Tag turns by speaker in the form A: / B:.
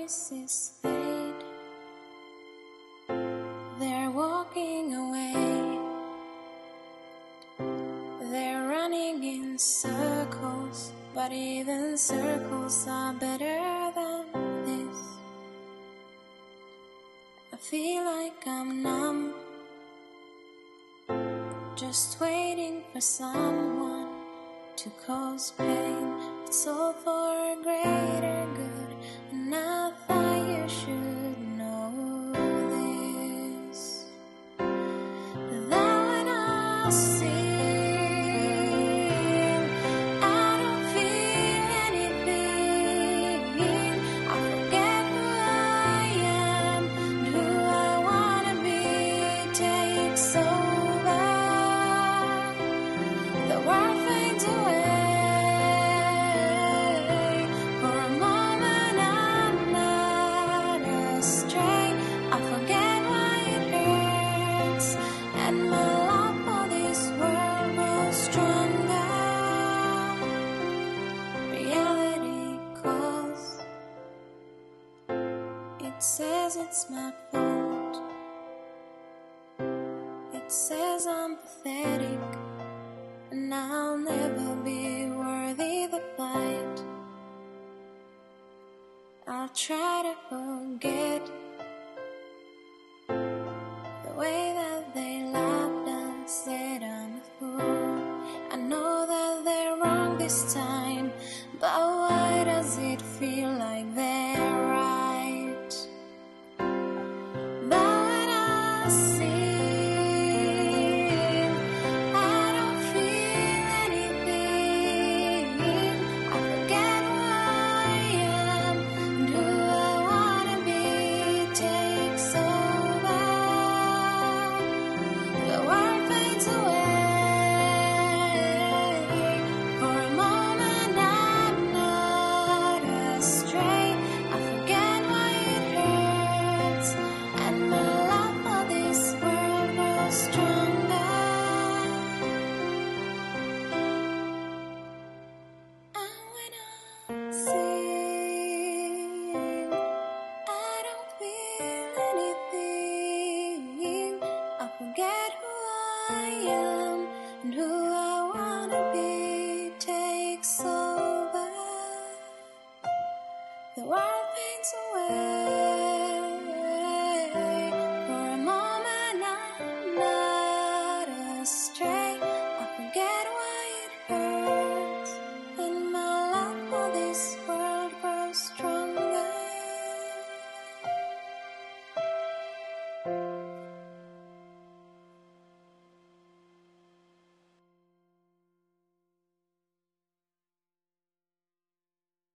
A: voices fade. They're walking away. They're running in circles, but even circles are better than this. I feel like I'm numb, just waiting for someone to cause pain. It's all for a greater good, and I thought you should know this. That when I sing, I don't feel anything. I forget who I am, and who I wanna be takes over. The world fades away. For a moment I'm not astray. I forget why it hurts, and my love for this world grows stronger. Reality calls. It says it's my fault. It says I'm pathetic, and I'll never be worthy the fight. I'll try to forget the way that they laughed and said I'm a fool. I know that they're wrong this time, but why does it feel like they're right? But when I sing, I don't feel anything. I forget who I am, and who I wanna be takes over. The world fades away. For a moment I'm not astray. I forget why it hurts, and my love for this world grows stronger. And when I sing, I don't feel anything. I forget who I am, and who I wanna be takes over. The world